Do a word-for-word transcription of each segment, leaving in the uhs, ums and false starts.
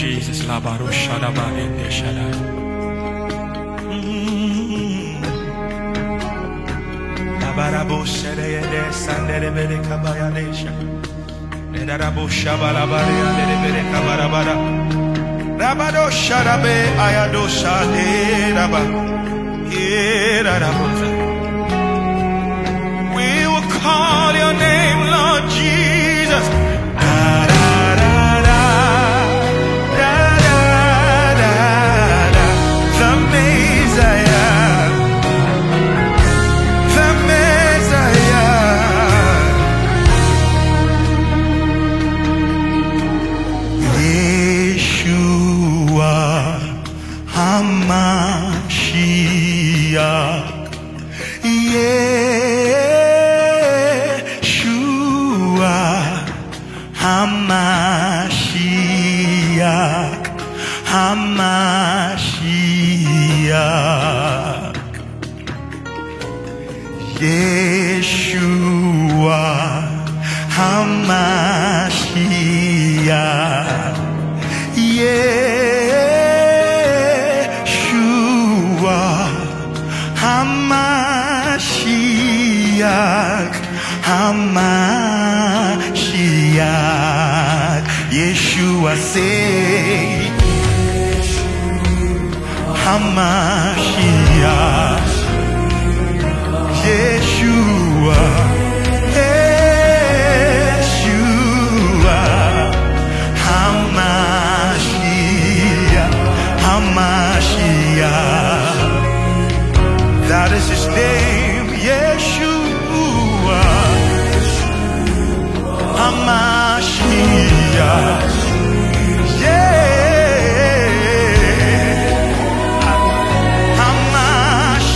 Jesus. Labaro Shadaba in the Shaddai. Labarabo Shadayade Sandere Kabaya Desha. Nedarabo Shabalabari and the Kabarabara. Rabado Shadabe Ayado Shade Raba. We will call your name, Lord Jesus. Da, da, da, da, da, da, da, da. The Messiah, the Messiah. Yeshua HaMashiach. Yeshua HaMashiach, HaMashiach. Yeshua HaMashiach. Yeshua HaMashiach, HaMashiach. Yeshua say HaMashiach. Yeshua, Yeshua HaMashiach, HaMashiach. That is his name, Yeshua HaMashiach. Yeah, HaMashiach.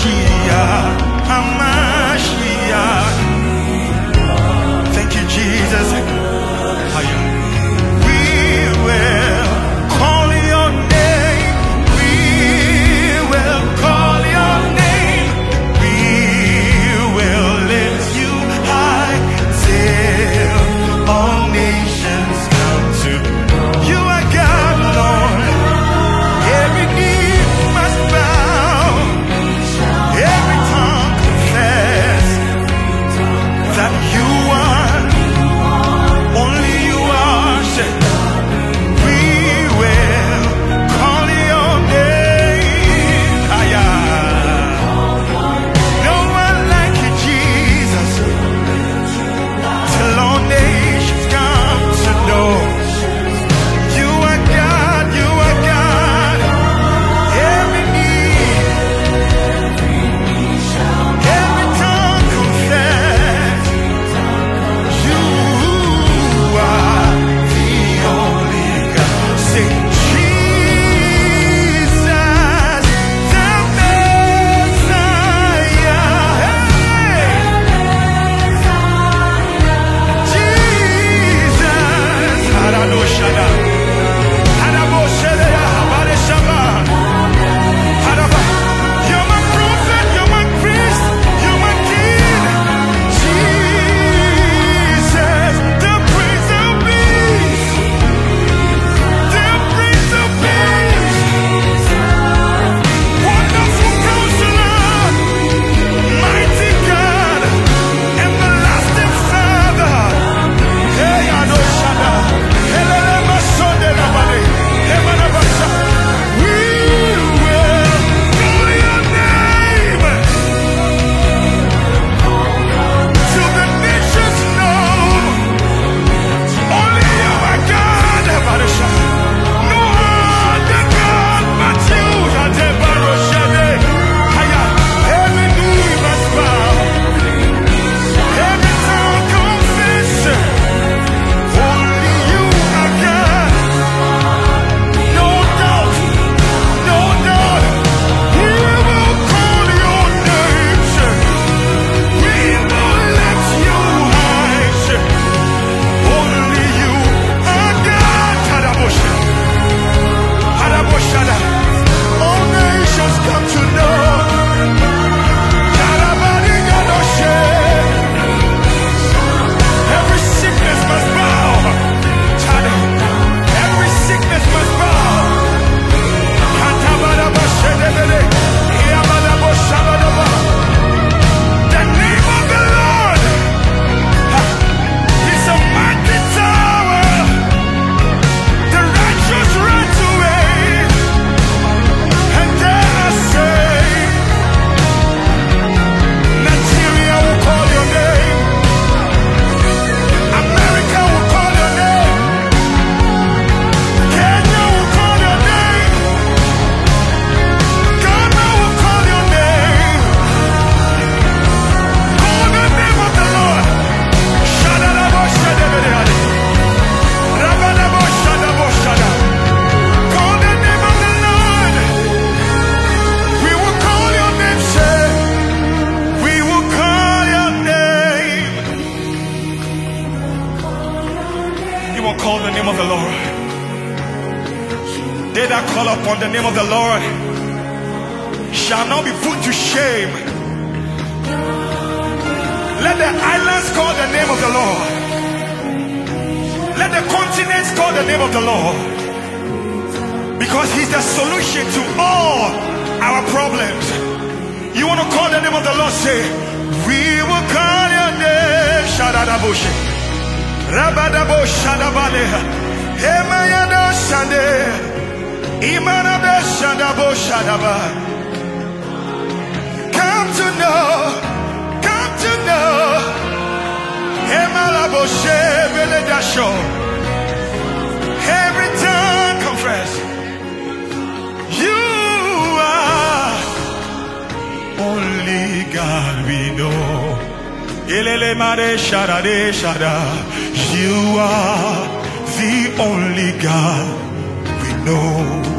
the name of the Lord. They that call upon the name of the Lord shall not be put to shame. Let the islands call the name of the Lord. Let the continents call the name of the Lord. Because he's the solution to all our problems. You want to call the name of the Lord? Say, we will call your name. Shadadabushi. Rabadabo Shadabale. Hemayado Shade. Imanabe Shadabo Shadaba. Come to know. Come to know. Hemalabo Shebele Dasho. Every tongue confess. You are only God we know. Elele mare shadade shada. You are the only God we know.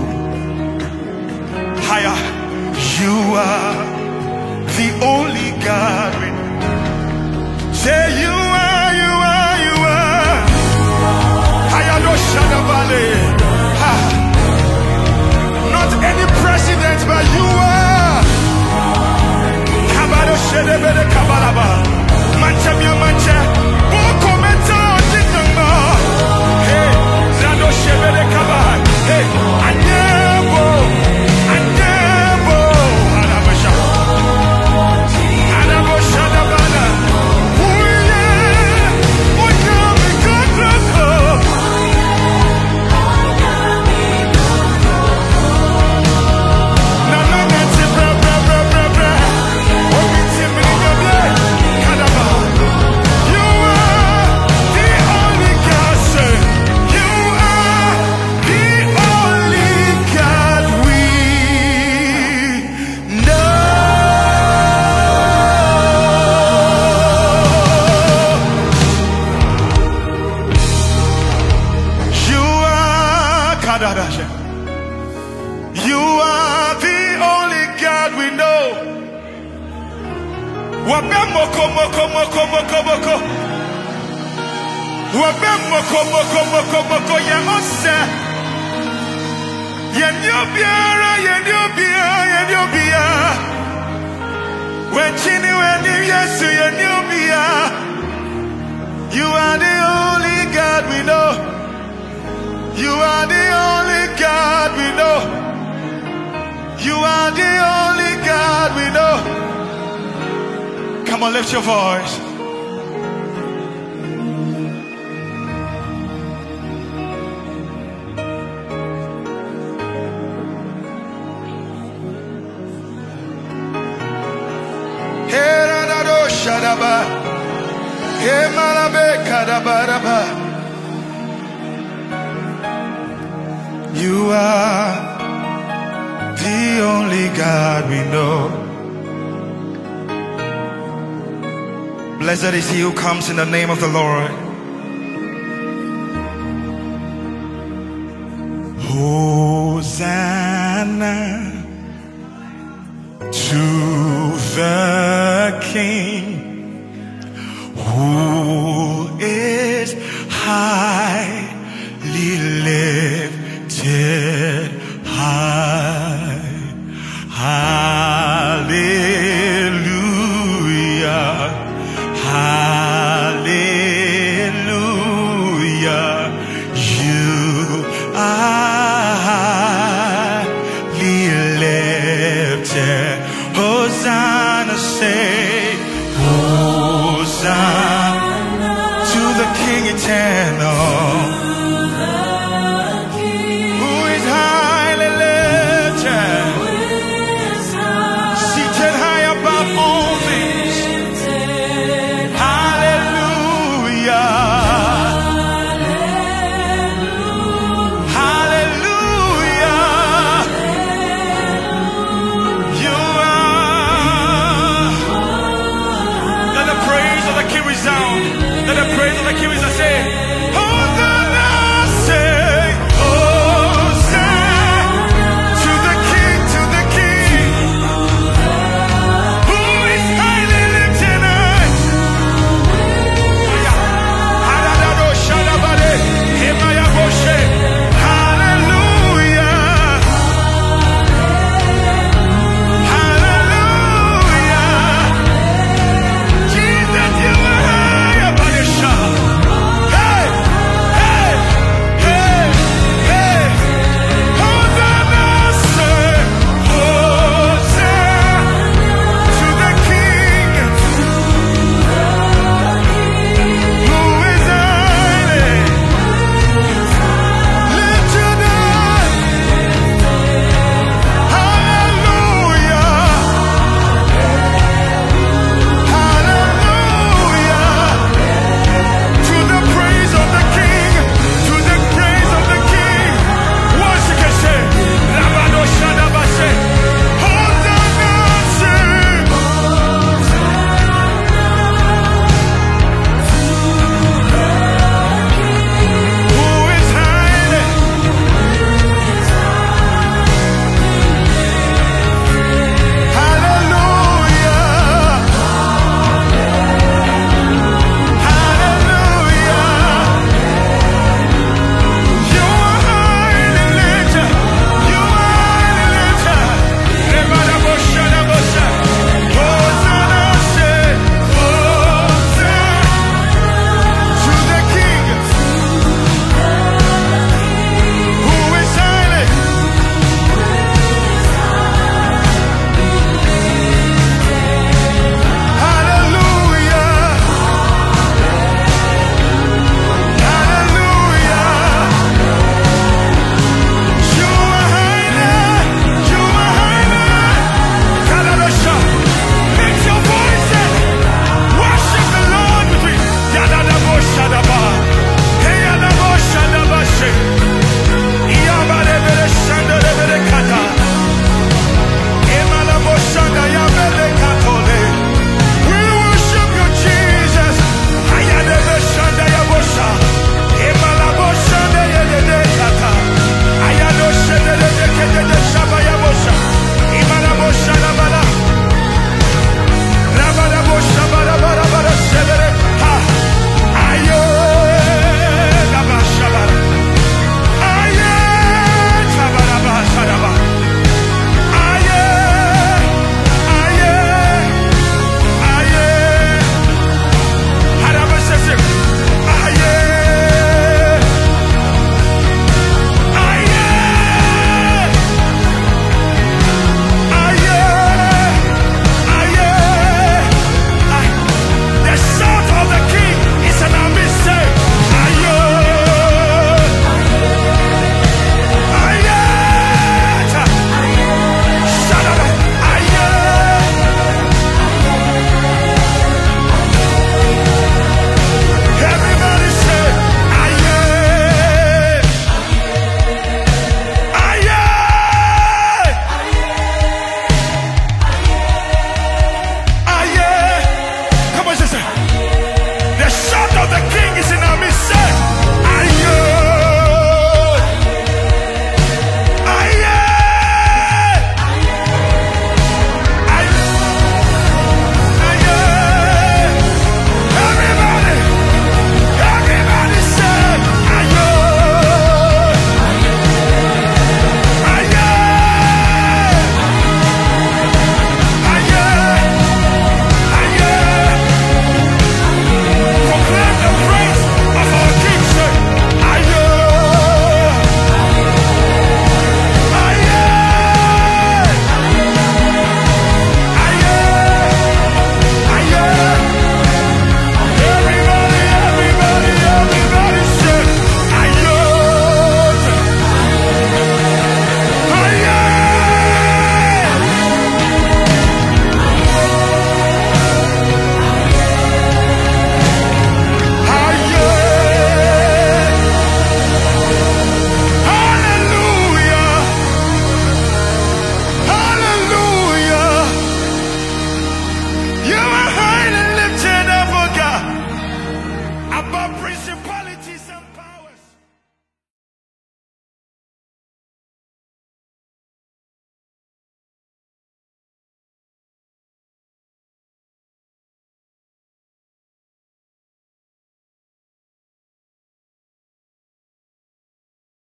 Higher. You are the only God we know. Say you are, you are, you are. Higher no shadabale. Ha. Not any president, but you are. Kabado shedebede kabalaba. Mancha mia mancha. Boko meta dinamba. Hey, zando shebede kabal. Hey, anyebo, anyebo. Alabasha, alabasha dabana. Uye, uye mi kadrako. Na na na ti bra bra bra bra bra. Omi ti mi ni bra. Kadaba. You are the only God, sir. You are the only God we know. You are Kadadasha. You are the only God we know. Wabemoko moko moko moko moko. Wabemoko moko moko moko ya ose. Yenyobiara yenyobia yenyobia. Wechini weni Yesu yenyobia. You are the only God we know. You are the only God we know. You are the only God we know. Come on, lift your voice. Hey, Radado Shadaba. Hey, Malabe Kadabaraba. You are the only God we know. Blessed is he who comes in the name of the Lord. Hosanna to the King who is highly lifted high. Hallelujah. Hallelujah. You are highly lifted. Hosanna, say, Hosanna to the King eternal. Who is highly lifted, seated high above all things. Hallelujah. Hallelujah. You are. Let the praise of the King resound.